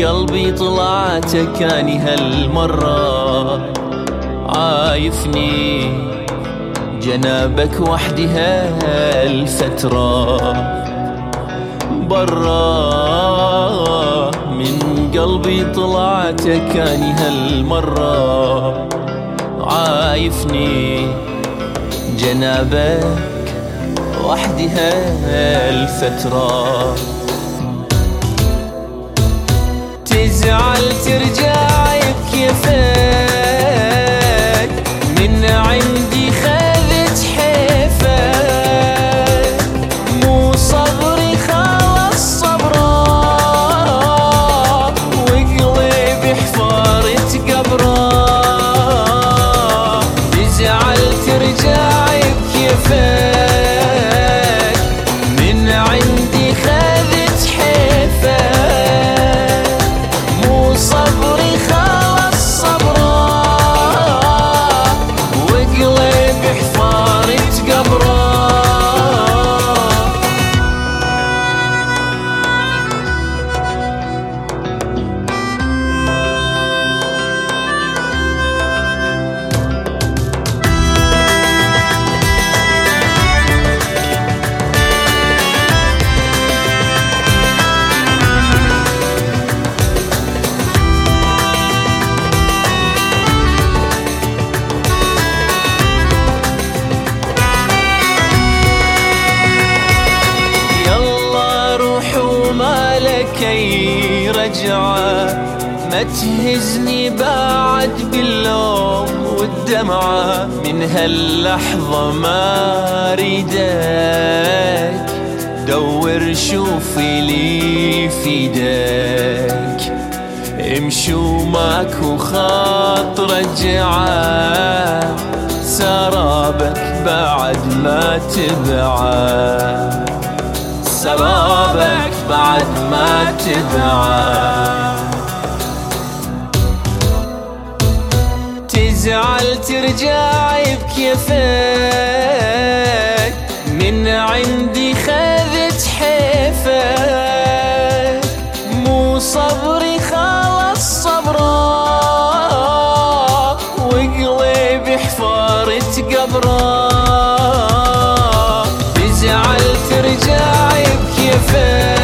قلبي طلعتك اني هالمرة عايفني جنابك وحدي هالفترة برا من قلبي طلعتك اني هالمرة عايفني جنابك وحدي هالفترة تزعل ترجع بكيفك من عندي خذت حيفك مو صبري خلص صبره وقلبي حفارة قبره تزعل ترجع بكيفك من عندي خذت حيفك صبري خلص صبره وقلبي حفارة قبره كي رجعه ما تهزني بعد باللوم والدمعة من هاللحظة ما ريدك دور شوفي لي في يدك امشوا ماكو خط رجعه سرابك بعد ما تبعه سرابك بعد ما تبعه تزعل ترجع بكيفك من عندي خذت حيفك مو صبري خلص صبره وقلبي حفارة قبره تزعل ترجع بكيفك